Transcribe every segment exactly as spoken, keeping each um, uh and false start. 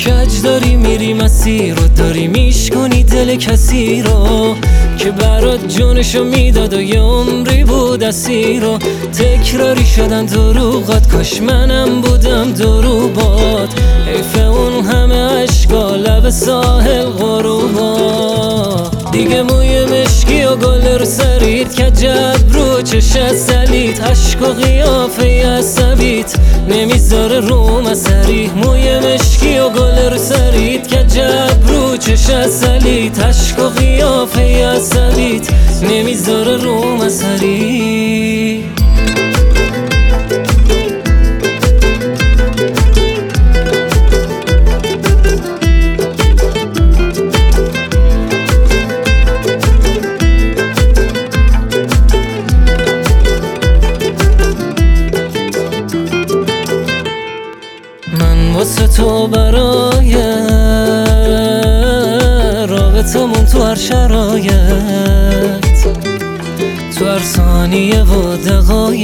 کج داری میری مسیر رو، داری میشکنی دل کسی رو که برات جونشو میداد و یه عمری بود اسیر رو. تکراری شدن دروغات، کاش منم بودم دروبات. حیف اون همه عشقا لب ساحل غروبا. دیگه موی مشکی و گل رو سرید که جب رو چشت سلید. عشق و قیافه عصبیت نمیذاره رو مسری. موی مشکی و گل رو سرید که جب رو چشت سلید. عشق و قیافه عصبیت نمیذاره رو مسری. من واسه تو برای رابطمون تو هر شرایط، تو هر ثانیه و دقایق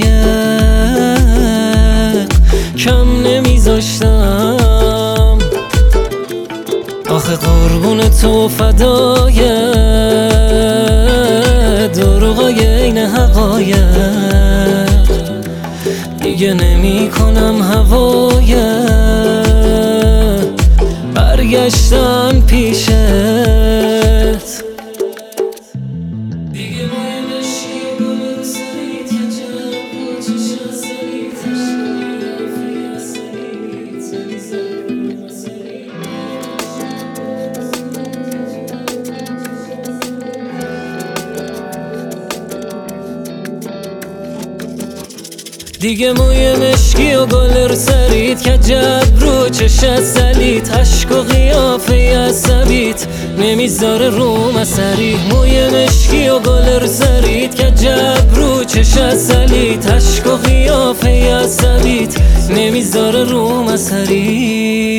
کم نمیذاشتم. آخه قربون تو فدای دروغای این حقایق. دیگه نمی کنم هوای برگشتن پیشت. دیگه موی مشکی و گل رو سرید که جب رو چشم سرید. دیگه موی مشکی و گل رو سرید که جب رو چشت سلید. عشق و قیافه عصبیت نمیذاره رو مسری. موی مشکی و گل رو سرید که جب رو چشت سلید. عشق و قیافه عصبیت نمیذاره رو مسری.